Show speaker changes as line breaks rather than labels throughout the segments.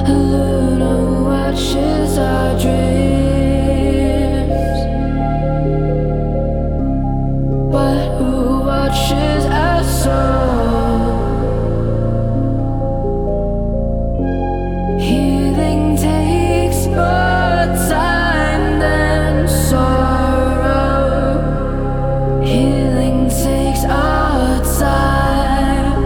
Luna watches our dreams, but who watches our soul? Healing takes more time than sorrow. Healing takes our time.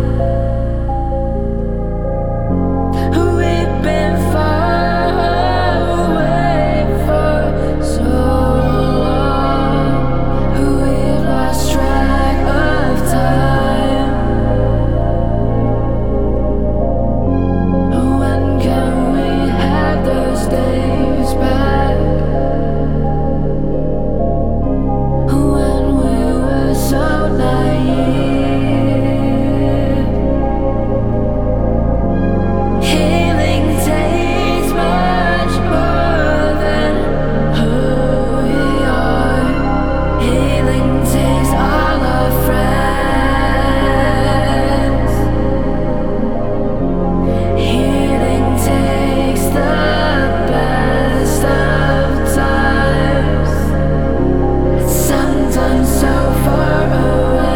We've been far away for so long. We've lost track of time. When can we have those days back? When we were so naive. Healing takes much more than who we are. Healing takes all our friends. Healing takes the best of times, sometimes so far away.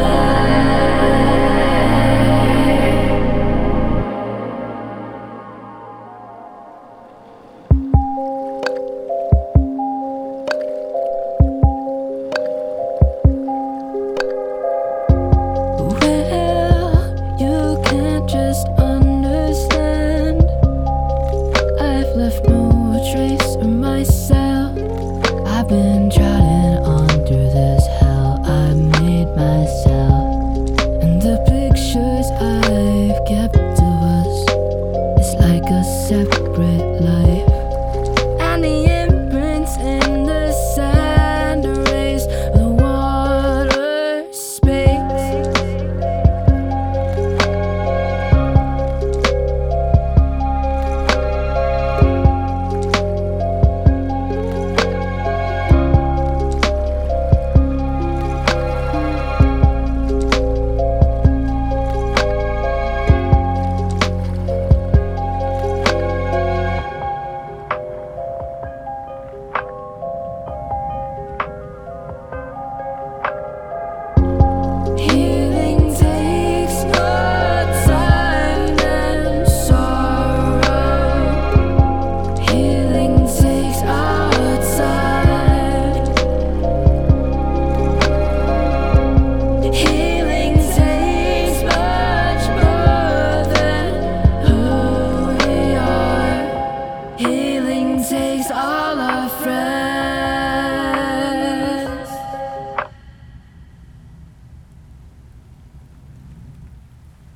Well, you can't just understand. I've left no trace of myself. I've been trotting on through this hell I made myself, and the pictures I've kept of us, it's like a separate life.